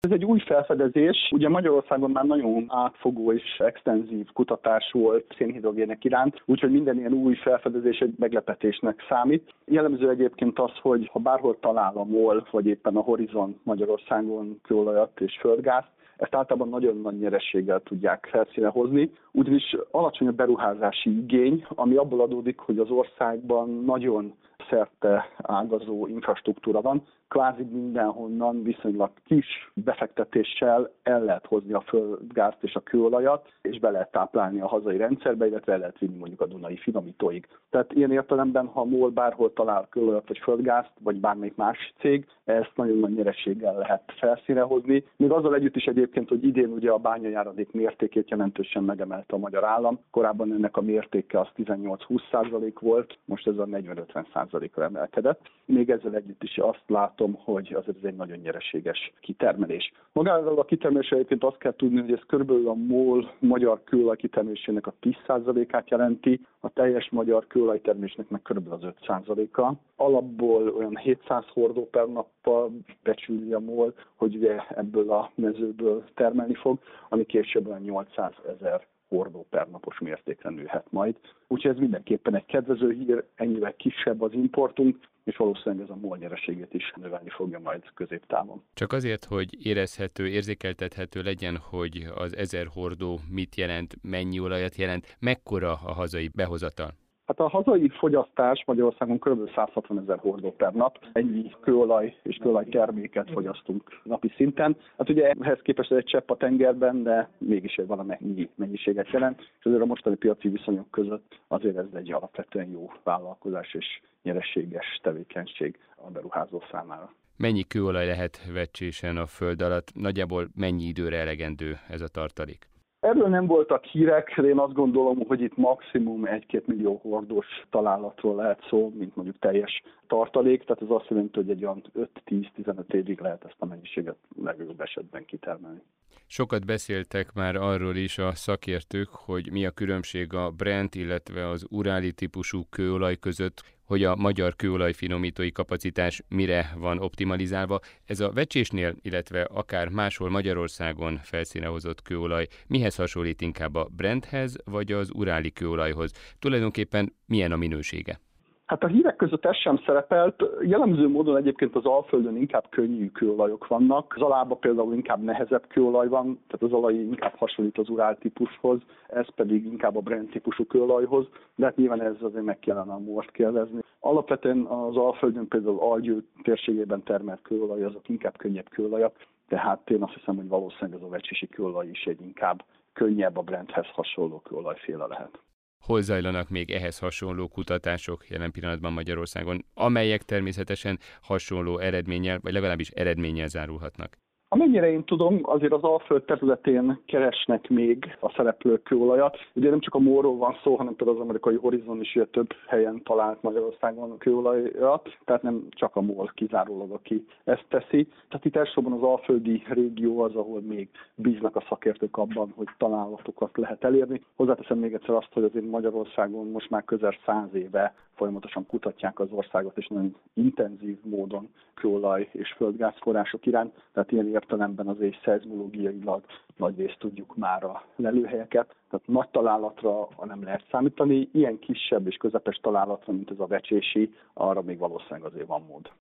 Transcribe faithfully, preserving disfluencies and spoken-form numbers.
Ez egy új felfedezés. Ugye Magyarországon már nagyon átfogó és extenzív kutatás volt szénhidrogének iránt, úgyhogy minden ilyen új felfedezés egy meglepetésnek számít. Jellemző egyébként az, hogy ha bárhol talál a MOL, vagy éppen a Horizon Magyarországon kőolajat és földgázt, ezt általában nagyon nagy nyerességgel tudják felszínre hozni, ugyanis alacsony a beruházási igény, ami abból adódik, hogy az országban nagyon szerte ágazó infrastruktúra van, kvázi mindenhonnan viszonylag kis befektetéssel el lehet hozni a földgázt és a kőolajat, és be lehet táplálni a hazai rendszerbe, illetve el lehet vinni mondjuk a Dunai finomítóig. Tehát ilyen értelemben, ha MOL bárhol talál kőolajat vagy földgázt, vagy bármelyik más cég, ezt nagyon nagy nyerességgel lehet felszínre hozni. Még azzal együtt is egyébként, hogy idén ugye a bányajáradék mértékét jelentősen megemelte a magyar állam. Korábban ennek a mértéke az tizennyolc-húsz százalék volt, most ez a negyven-ötven százalékra emelkedett. Még ezzel együtt is azt látom, hogy azért ez egy nagyon nyereséges kitermelés. Magáról a kitermelésre egyébként azt kell tudni, hogy ez körülbelül a MOL magyar kőolaj kitermelésének a tíz százalékát jelenti, a teljes magyar kőolajtermésnek meg körülbelül az öt százaléka. Alapból olyan hétszáz hordó per nappal becsüli a MOL, hogy ugye ebből a mezőből termelni fog, ami később olyan nyolcszázezer hordó per napos mértékre nőhet majd. Úgyhogy ez mindenképpen egy kedvező hír, ennyivel kisebb az importunk, és valószínűleg ez a MOL nyereségét is növelni fogja majd középtávon. Csak azért, hogy érezhető, érzékeltethető legyen, hogy az ezer hordó mit jelent, mennyi olajat jelent, mekkora a hazai behozatal? Hát a hazai fogyasztás Magyarországon kb. száz hatvanezer hordó per nap. Ennyi kőolaj és kőolaj terméket fogyasztunk napi szinten. Hát ugye ehhez képest ez egy csepp a tengerben, de mégis egy valamennyi mennyiséget jelent. És azért a mostani piaci viszonyok között azért ez egy alapvetően jó vállalkozás és nyereséges tevékenység a beruházó számára. Mennyi kőolaj lehet vecsésen a föld alatt? Nagyjából mennyi időre elegendő ez a tartalék? Erről nem voltak hírek, de én azt gondolom, hogy itt maximum egy-két millió hordós találatról lehet szó, mint mondjuk teljes tartalék, tehát ez azt jelenti, hogy egy olyan öt-tíz-tizenöt évig lehet ezt a mennyiséget legjobb esetben kitermelni. Sokat beszéltek már arról is a szakértők, hogy mi a különbség a Brent, illetve az uráli típusú kőolaj között, hogy a magyar kőolaj finomítói kapacitás mire van optimalizálva. Ez a vecsésnél, illetve akár máshol Magyarországon felszínre hozott kőolaj mihez hasonlít inkább, a Brenthez vagy az uráli kőolajhoz? Tulajdonképpen milyen a minősége? Hát a hírek között ez sem szerepelt. Jellemző módon egyébként az Alföldön inkább könnyű kőolajok vannak. Zalában például inkább nehezebb kőolaj van, tehát az olaj inkább hasonlít az urál típushoz, ez pedig inkább a Brent típusú kőolajhoz, de hát nyilván ez azért meg kellene a MOL-t kérdezni. Alapvetően az Alföldön például Algyő térségében termelt kőolaj, azok inkább könnyebb kőolajak, tehát én azt hiszem, hogy valószínűleg az a vecsési kőolaj is egy inkább könnyebb, a Brenthez hasonló kőolajféle lehet. Hol zajlanak még ehhez hasonló kutatások jelen pillanatban Magyarországon, amelyek természetesen hasonló eredménnyel, vagy legalábbis eredménnyel zárulhatnak? Amennyire én tudom, azért az Alföld területén keresnek még a szereplők kőolajat. Ugye nem csak a MOL-ról van szó, hanem például az amerikai Horizon is ugye több helyen talált Magyarországon kőolajat, tehát nem csak a MOL kizárólag, aki ezt teszi. Tehát itt elsősorban az alföldi régió az, ahol még bíznak a szakértők abban, hogy találatokat lehet elérni. Hozzáteszem még egyszer azt, hogy azért Magyarországon most már közel száz éve folyamatosan kutatják az országot, és nagyon intenzív módon kőolaj és földgázforrások iránt, tehát ilyen értelemben azért szeizmológiailag nagyrészt tudjuk már a lelőhelyeket, tehát nagy találatra nem lehet számítani, ilyen kisebb és közepes találatra, mint ez a vecsési, arra még valószínűleg azért van mód.